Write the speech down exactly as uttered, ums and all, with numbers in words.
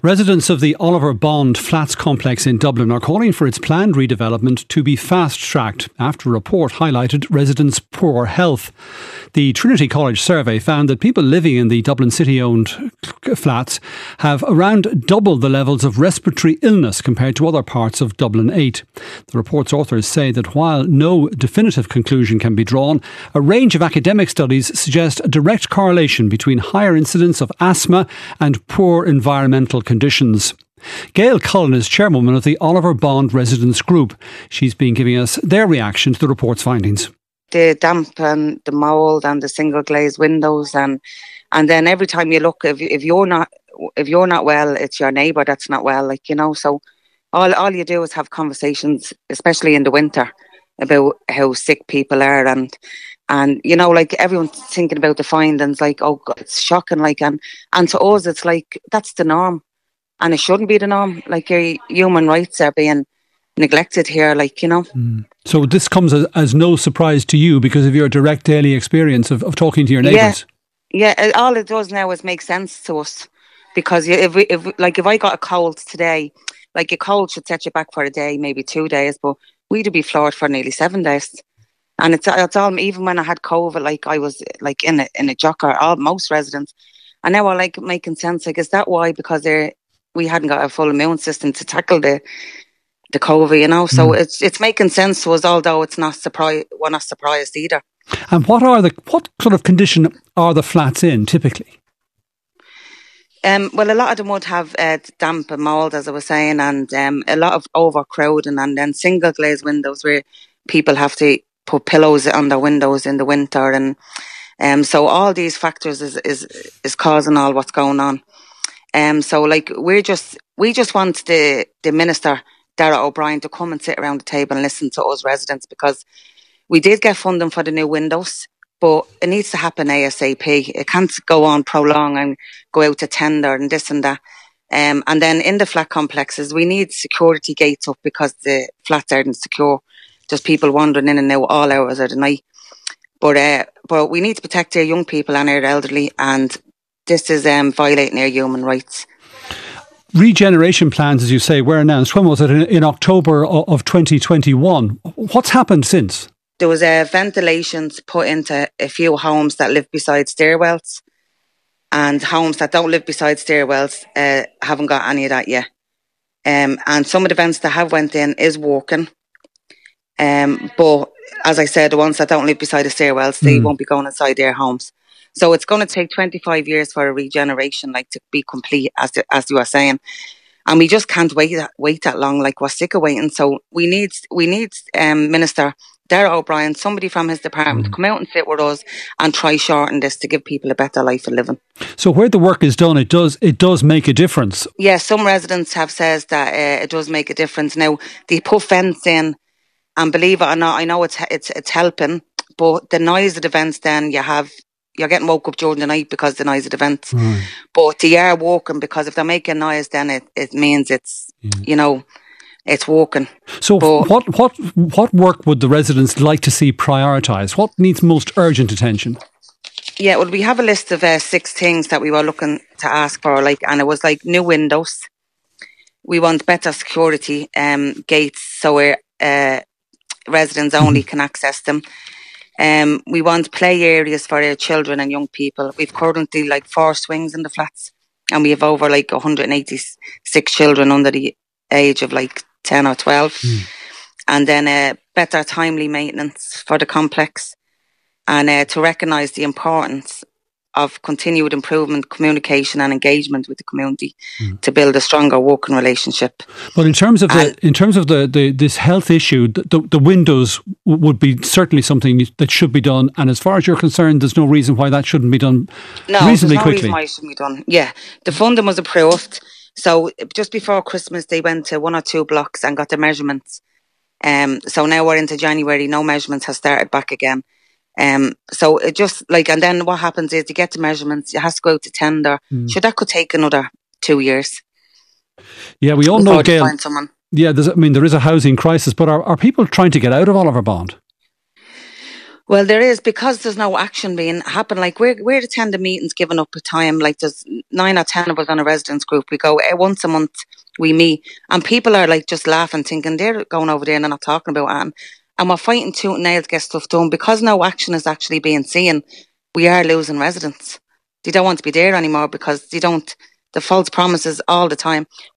Residents of the Oliver Bond Flats complex in Dublin are calling for its planned redevelopment to be fast-tracked after a report highlighted residents' poor health. The Trinity College survey found that people living in the Dublin City-owned flats have around double the levels of respiratory illness compared to other parts of Dublin eight. The report's authors say that while no definitive conclusion can be drawn, a range of academic studies suggest a direct correlation between higher incidence of asthma and poor environmental conditions. Gail Cullen is chairwoman of the Oliver Bond Residents Group. She's been giving us their reaction to the report's findings. The damp and the mould and the single glazed windows, and and then every time you look, if if you're not if you're not well, it's your neighbour that's not well. Like you know, so all all you do is have conversations, especially in the winter, about how sick people are, and and you know, like everyone's thinking about the findings, like oh, God, it's shocking, like and and to us, it's like that's the norm, and it shouldn't be the norm. Like your human rights are being neglected here, like you know. Mm. So this comes as, as no surprise to you because of your direct daily experience of, of talking to your neighbours. Yeah, yeah. All it does now is make sense to us, because if we, if like if I got a cold today, like a cold should set you back for a day, maybe two days, but we'd be floored for nearly seven days. And it's it's all, even when I had COVID, like I was like in a in a jocker, all most residents, and now I like making sense. Like, is that why? Because they we hadn't got a full immune system to tackle the the COVID, you know. So mm. it's it's making sense to us, although it's not surprise. We're not surprised either. And what are the what sort of condition are the flats in typically? Um, well, a lot of them would have uh, damp and mould, as I was saying, and um, a lot of overcrowding, and then single glazed windows where people have to put pillows on their windows in the winter, and um, so all these factors is is is causing all what's going on. Um, so like we're just we just want the the minister, Darragh O'Brien, to come and sit around the table and listen to us residents, because we did get funding for the new windows, but it needs to happen ASAP. It can't go on prolong and go out to tender and this and that. Um, and then in the flat complexes, we need security gates up because the flats aren't secure. There's people wandering in and out all hours of the night. But uh, but we need to protect our young people and our elderly, and this is um, violating our human rights. Regeneration plans, as you say, were announced. When was it? In, in October of twenty twenty-one. What's happened since? There was uh, ventilations put into a few homes that live beside stairwells, and homes that don't live beside stairwells uh, haven't got any of that yet. Um, and some of the vents that have went in is working. Um, but as I said, the ones that don't live beside the stairwells, they mm. won't be going inside their homes. So it's going to take twenty-five years for a regeneration, like to be complete, as the, as you were saying, and we just can't wait that, wait that long. Like we're sick of waiting. So we need we need um, Minister Darragh O'Brien, somebody from his department, mm. to come out and sit with us and try shorten this to give people a better life of living. So where the work is done, it does it does make a difference. Yeah, some residents have said that uh, it does make a difference. Now they put fence in, and believe it or not, I know it's it's it's helping, but the noise of the vents, then you have. You're getting woke up during the night because the noise of the vents. Mm. But they are working, because if they're making noise, then it, it means it's, yeah. you know, it's working. So but, what what what work would the residents like to see prioritised? What needs most urgent attention? Yeah, well, we have a list of uh, six things that we were looking to ask for, like, and it was like new windows. We want better security um, gates so where uh, residents only mm-hmm. can access them. Um, we want play areas for our children and young people. We've currently like four swings in the flats, and we have over like one hundred eighty-six children under the age of like ten or twelve. Mm. And then uh, better timely maintenance for the complex, and uh, to recognise the importance of continued improvement, communication and engagement with the community mm. to build a stronger working relationship. But in terms of the in terms of the, the this health issue, the, the windows would be certainly something that should be done. And as far as you're concerned, there's no reason why that shouldn't be done no, reasonably there's no quickly. Reason why it shouldn't be done. Yeah, the funding was approved. So just before Christmas, they went to one or two blocks and got the measurements. Um, so now we're into January. No measurements have started back again. Um, so it just like, and then what happens is you get the measurements, you have to go out to tender. Mm. So that could take another two years. Yeah, we all know, Gail. Yeah, there's, I mean, there is a housing crisis, but are, are people trying to get out of Oliver Bond? Well, there is, because there's no action being happen. Like we're we're attending meetings, giving up a time. Like there's nine or ten of us on a residence group. We go uh, once a month. We meet, and people are like just laughing, thinking they're going over there and they're not talking about it. And, and we're fighting tooth and nail to get stuff done, because no action is actually being seen. We are losing residents. They don't want to be there anymore because they don't. The false promises all the time.